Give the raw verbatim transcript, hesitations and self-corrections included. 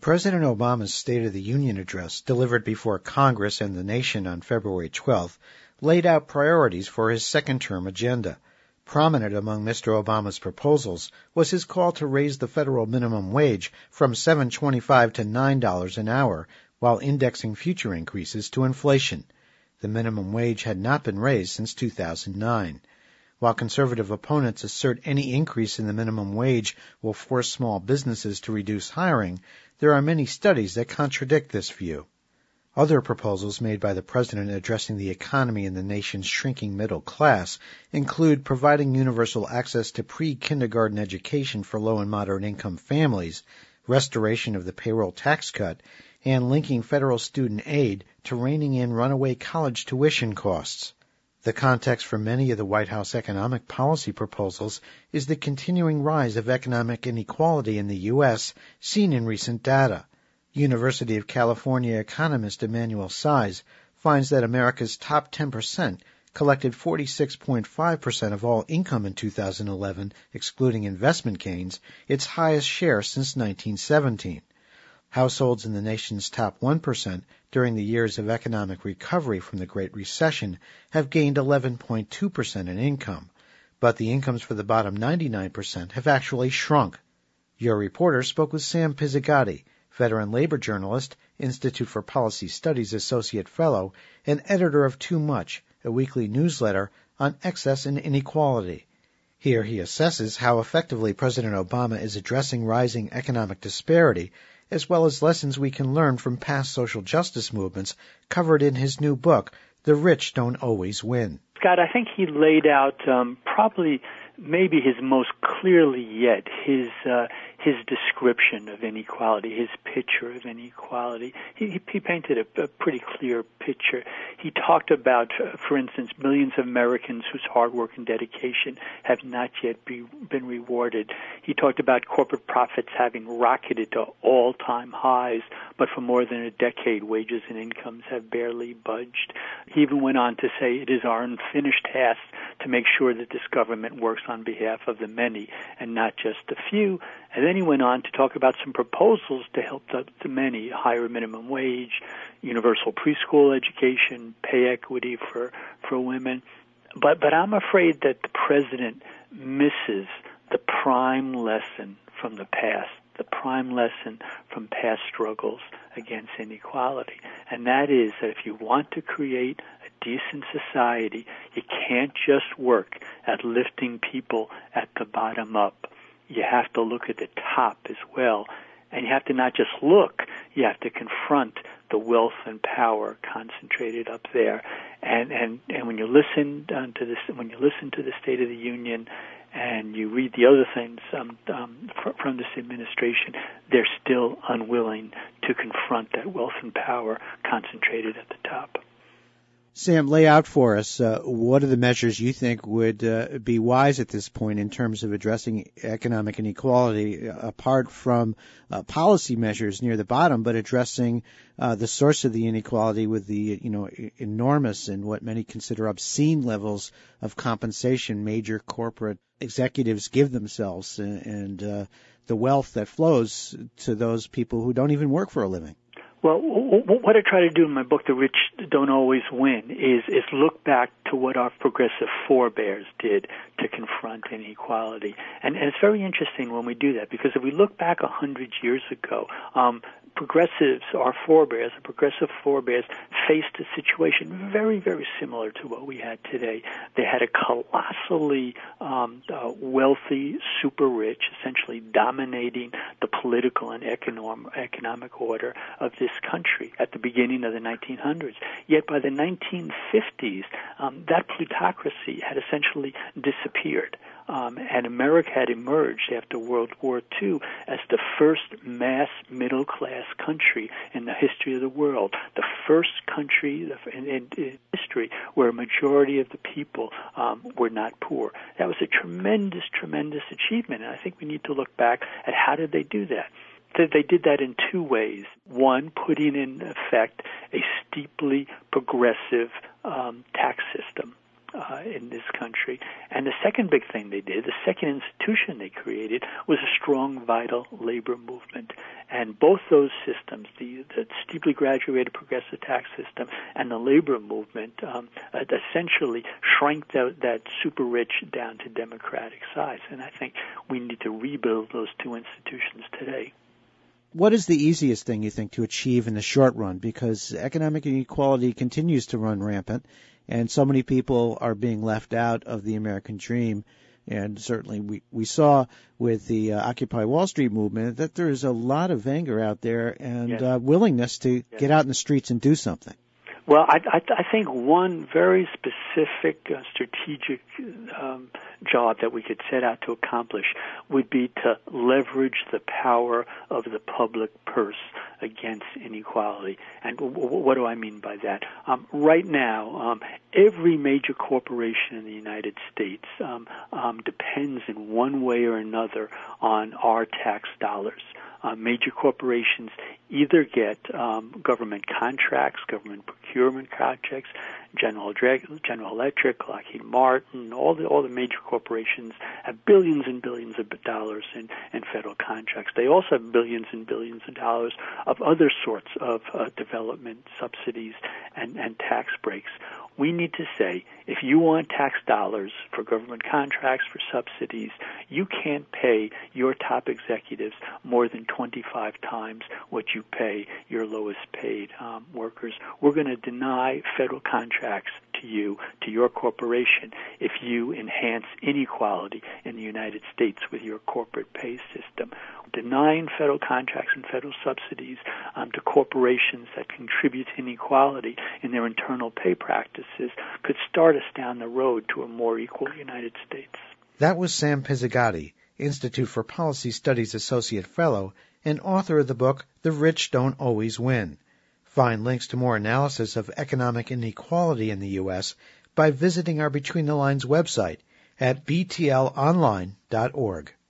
President Obama's State of the Union address, delivered before Congress and the nation on February twelfth, laid out priorities for his second-term agenda. Prominent among Mister Obama's proposals was his call to raise the federal minimum wage from seven dollars and twenty-five cents to nine dollars an hour, while indexing future increases to inflation. The minimum wage had not been raised since two thousand nine. While conservative opponents assert any increase in the minimum wage will force small businesses to reduce hiring, there are many studies that contradict this view. Other proposals made by the president addressing the economy and the nation's shrinking middle class include providing universal access to pre-kindergarten education for low and moderate income families, restoration of the payroll tax cut, and linking federal student aid to reining in runaway college tuition costs. The context for many of the White House economic policy proposals is the continuing rise of economic inequality in the U S seen in recent data. University of California economist Emmanuel Size finds that America's top ten percent collected forty-six point five percent of all income in two thousand eleven, excluding investment gains, its highest share since nineteen seventeen. Households in the nation's top one percent during the years of economic recovery from the Great Recession have gained eleven point two percent in income, but the incomes for the bottom ninety-nine percent have actually shrunk. Your reporter spoke with Sam Pizzigati, veteran labor journalist, Institute for Policy Studies Associate Fellow, and editor of Too Much, a weekly newsletter on excess and inequality. Here he assesses how effectively President Obama is addressing rising economic disparity, as well as lessons we can learn from past social justice movements covered in his new book, The Rich Don't Always Win. Scott, I think he laid out um, probably maybe his most clearly yet his uh, his description of inequality, his picture of inequality. He, he painted a, a pretty clear picture. He talked about, uh, for instance, millions of Americans whose hard work and dedication have not yet be, been rewarded. He talked about corporate profits having rocketed to all-time highs, but for more than a decade, wages and incomes have barely budged. He even went on to say it is our unfinished task to make sure that this government works on behalf of the many and not just the few. And then he went on to talk about some proposals to help the, the many, higher minimum wage, universal preschool education, pay equity for, for women. But, but I'm afraid that the president misses the prime lesson from the past, the prime lesson from past struggles against inequality. And that is that if you want to create a decent society, you can't just work at lifting people at the bottom up. You have to look at the top as well. And you have to not just look, you have to confront the wealth and power concentrated up there. And and, and when you listen uh, to this, when you listen to the State of the Union, and you read the other things um, um, fr- from this administration, they're still unwilling to confront that wealth and power concentrated at the top. Sam, lay out for us uh, what are the measures you think would uh, be wise at this point in terms of addressing economic inequality, uh, apart from uh, policy measures near the bottom, but addressing uh, the source of the inequality with the you know enormous and what many consider obscene levels of compensation major corporate executives give themselves, and, and uh, the wealth that flows to those people who don't even work for a living. Well, what I try to do in my book, The Rich Don't Always Win, is, is look back to what our progressive forebears did to confront inequality. And, and it's very interesting when we do that, because if we look back a hundred years ago, um, progressives, our forebears, the progressive forebears, faced a situation very, very similar to what we had today. They had a colossally um, uh, wealthy, super rich, essentially dominating the political and economic, economic order of this country at the beginning of the nineteen hundreds. Yet by the nineteen fifties, um, that plutocracy had essentially disappeared. Um, and America had emerged after World War Two as the first mass middle-class country in the history of the world, the first country in, in, in history where a majority of the people um, were not poor. That was a tremendous, tremendous achievement, and I think we need to look back at how did they do that. They did that in two ways. One, putting in effect a steeply progressive um, tax system. uh, in this country. And the second big thing they did, the second institution they created, was a strong, vital labor movement. And both those systems, the, the steeply graduated progressive tax system and the labor movement, um, essentially shrank that, that super rich down to democratic size. And I think we need to rebuild those two institutions today. What is the easiest thing, you think, to achieve in the short run? Because economic inequality continues to run rampant, and so many people are being left out of the American dream. And certainly we, we saw with the uh, Occupy Wall Street movement that there is a lot of anger out there and yes. uh, willingness to yes. get out in the streets and do something. Well, I, I, I think one very specific uh, strategic um, job that we could set out to accomplish would be to leverage the power of the public purse against inequality. And w- w- what do I mean by that? Um, right now, um, every major corporation in the United States um, um, depends in one way or another on our tax dollars. Uh, major corporations either get um, government contracts, government procurement projects, General, General Electric, Lockheed Martin, all the all the major corporations have billions and billions of dollars in, in federal contracts. They also have billions and billions of dollars of other sorts of uh, development subsidies and, and tax breaks. We need to say, if you want tax dollars for government contracts, for subsidies, you can't pay your top executives more than twenty-five times what you pay your lowest paid um, workers. We're going to deny federal contracts to you, to your corporation, if you enhance inequality in the United States with your corporate pay system. Denying federal contracts and federal subsidies um, to corporations that contribute to inequality in their internal pay practices could start us down the road to a more equal United States. That was Sam Pizzigati, Institute for Policy Studies Associate Fellow and author of the book The Rich Don't Always Win. Find links to more analysis of economic inequality in the U S by visiting our Between the Lines website at b t l online dot org.